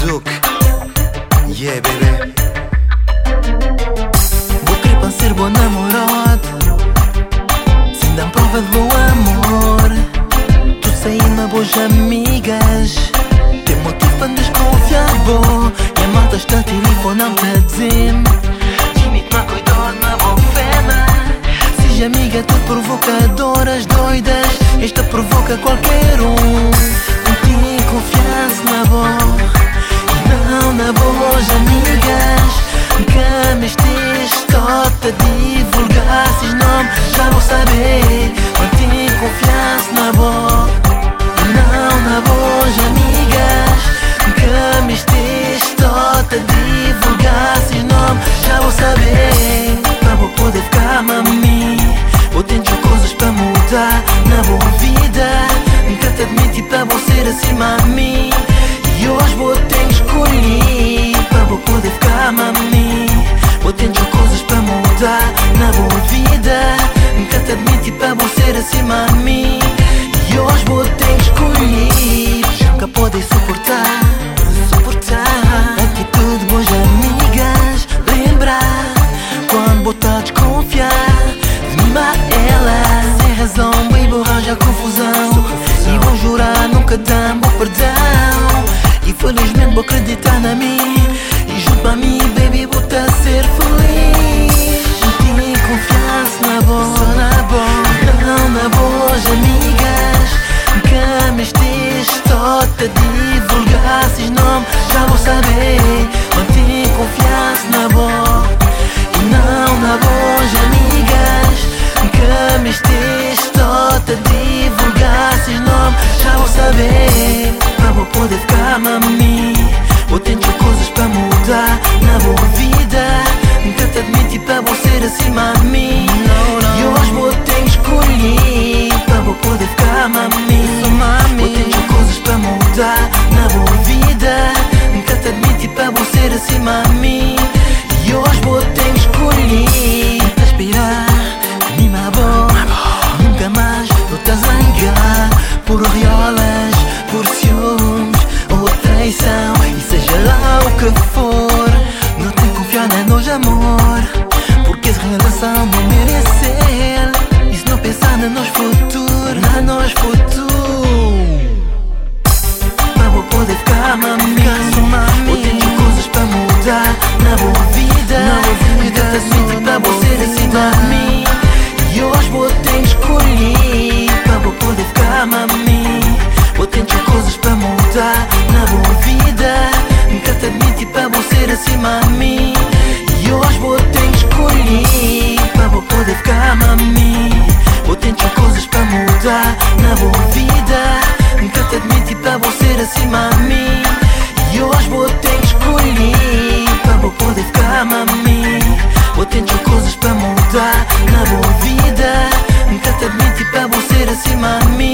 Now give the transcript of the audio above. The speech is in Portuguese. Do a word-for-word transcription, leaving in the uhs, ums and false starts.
Duke. Yeah, baby. Vou querer para ser bom namorado, sem dar prova de bom amor. Tu saí-me boas amigas, tem motivo para desconfiar, bom. E a malta está a telefonar-te a dizer: Jimmy-te-me cuidado na boa fena. Seja amiga de provocadoras doidas, esta provoca qualquer um. Não tem confiança na boa, e não na boas amigas. Que me estes tota divulgar esses nomes, já vou saber. Mantém confiança na boa, e não na boas amigas. Que me estes tota divulgar esses nomes, já vou saber. Pra vou poder ficar mami, vou tentar coisas para mudar na boa vida. Nunca te admiti para você assim mami, e hoje vou ter que escolher. Pra vou poder ficar mami, vou tentar coisas para mudar na boa vida. Nunca te admiti para você assim mami, e hoje vou ter que escolher. Nunca podem suportar, suportar atitude boas amigas. Lembrar quando botar a desconfiar de mim a ela. Sem razão, baby, arranja confusão. E vou jurar nunca dar meu perdão. E felizmente vou acreditar na mim, e junto a mim, baby, vou tá ser feliz. Não tenho confiança na boa, só na boa, não na boas amigas. Que me estes tota divulgar esses nomes, já vou saber. Mantém confiança na boa, e não na boas amigas. Que me estes tota divulgar esses nomes, já vou saber. Pra vou poder ficar mami, vou tentar coisas para mudar na boa vida. Nunca te admiti para você assim mami, e hoje vou ter que escolher. Pra vou poder ficar mami, vou tentar coisas para mudar na boa vida. Nunca te admiti para você assim mami, e hoje vou ter que escolher. Respirar, anima boa, nunca mais vou te zangar por riolas, por ciúmes ou traição. E seja lá o que for, não tem que confiar na nojo amor, porque essa relação não merece. E se não pensar na nosso futuro, na nosso futuro, pra vou poder ficar mami, vou tentar coisas para mudar na boa vida. Nunca te admiti para você assim mami, e hoje vou ter que escolher. Pra vou poder ficar mami, vou tentar coisas para mudar na boa vida. Nunca te admiti para você assim mami, e hoje vou ter que escolher. Pra vou poder ficar mami, vou tentar coisas para mudar na boa vida. Nunca te admiti para você assim mami, e hoje vou ter que escolher. Pra vou poder ficar mami, vou tentar coisas para mudar na boa vida. Nunca te admiti para você assim mami,